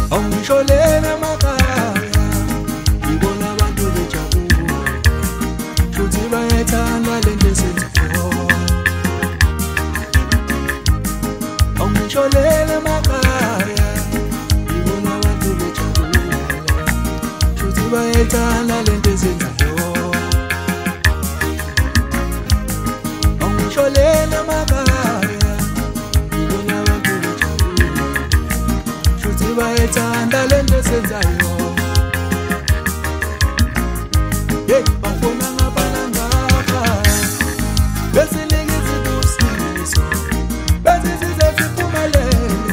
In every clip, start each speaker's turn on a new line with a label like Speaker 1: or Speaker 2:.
Speaker 1: Awungishonela emakhaya ngibona abantu bejabula futhi bayayithanda lento esenzayo. Awungishonela emakhaya ngibona abantu bejabula futhi bayayithanda lento esenzayo. Awungishonela emakhaya ngibona abantu bejabula futhi bayayithanda lento esenzayo. Hey, bafuna ngapha ngapha besinika izibusiso bese size siphumelele.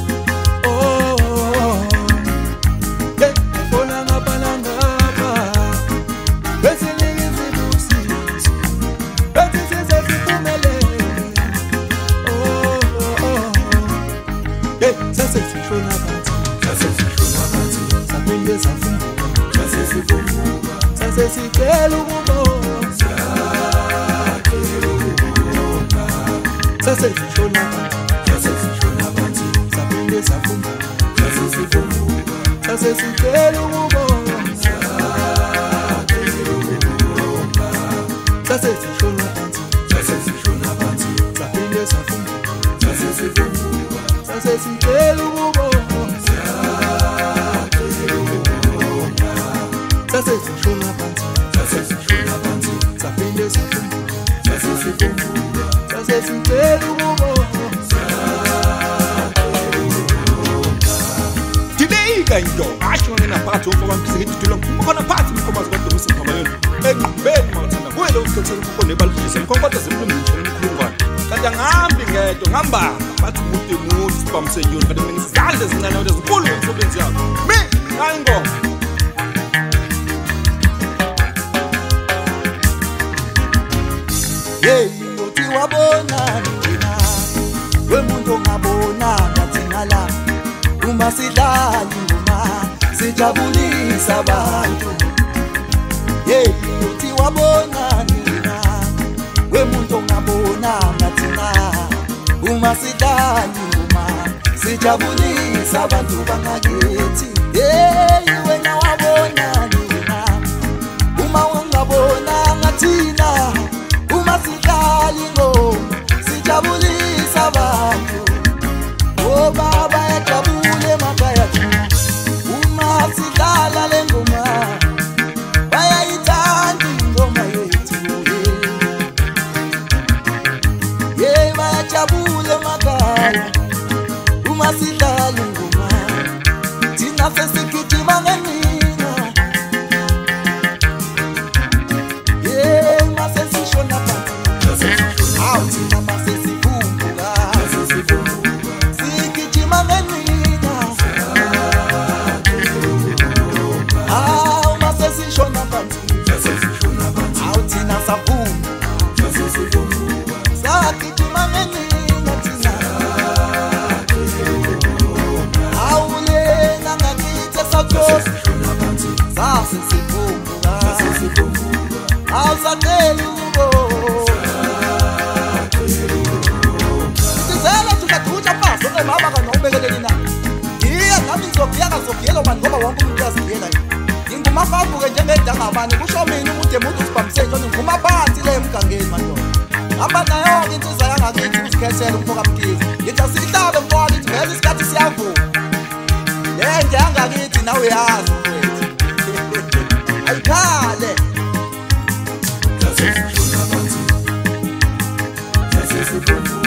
Speaker 1: Oh, hey, bafuna ngapha ngapha besinika izibusiso bese size siphumelele. Oh, hey, sasesishona phansi saphinde safumbuka sasesicela ukubonga sasesishona phansi saphinde safumbuka sasesicela ukubonga sasesishona phansi saphinde safumbuka sasesicela ukubonga sasesishona phansi saphinde safumbuka sasesicela ukubonga. Dileka into ashone naphathi umfowami ngidudula khona phansi umkhomazi kodwa usiphamayo enqibeni mathanda kuwele usikhathele ukho nebalishise mkhonkoda zimlungile umkhulungwane kanti angambi ngedwa ngamba bathi umuntu emuthi sibamsenyoni kanti mina ngizidle zincane kodwa zinkulu umsebenzi yakho mi hayi ngoma.
Speaker 2: Hey, uthi wabona nina wemuntu ongabona ngathi ngala uma sidlala ingoma sijabulisa abantu. Hey, uthi wabona nina wemuntu ongabona ngathi ngala uma sidlala ingoma sijabulisa abantu bangakithi. Hey, wena wabona nina uma ungabona ngathina uma sidlala ingoma sijabulisa abantu. Oh baba yajabule emakhaya uma sidlala le ngoma bayayithanda ingoma yethu. Yeah, bayajabule emakhaya uma sidlala ingoma thina sesigijima ngenina. Yeah, masesishona phansi thina masesivumbuka sigijima ngenina. Masesishona phansi thina savumbuka sagijima ngenina thina. Lena ngakithi sakhosi sasesivumbuka awuzadeli ukubonga sizela tukathutsha phansi baba kanobekeleni na iya nami ngizokuyela mani ngoba wonke umuntu uyaziyela. Ngingumafambuke njengedangabani kusho mina umuntu emuntu usibamseni nguma phansi le emgangeni mandoda hamba nayo insizwa yangakithi usikhethela umfoka mkhizi ngithi asihlabe mfowethu ithi vele isikhathi siyavuma. Yenge yangakithi nawe yazi mfowethu ayikhale
Speaker 1: sasesishona phansi